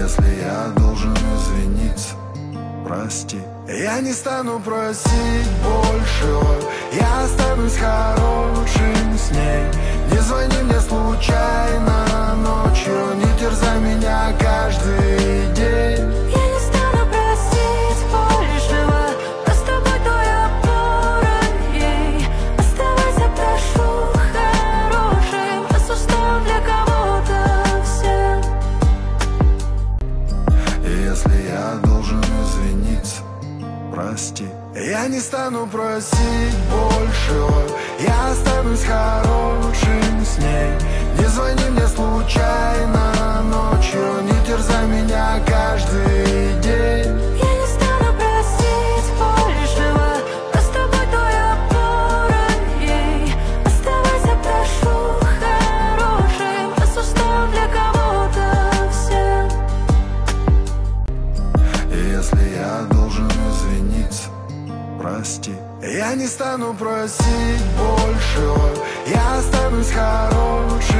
Если я должен извиниться, прости. Я не стану просить большего, я останусь хорошим с ней. Не звони мне случайно ночью, не терзай меня каждый день. Я не стану просить большего, просто будь той опорой ей. Оставайся, прошу, хорошим, раз устал для кого-то всем. Если я должен извиниться, прости. Я не стану просить большего, я останусь хорошим с ней. Не звони мне случайно ночью, не терзай меня каждый день. Я не стану просить большего, просто будь той опорой ей. Оставайся, прошу, хорошим, раз устал для кого-то всем. Если я должен извиниться, прости. Я не стану просить большего, я останусь хорошим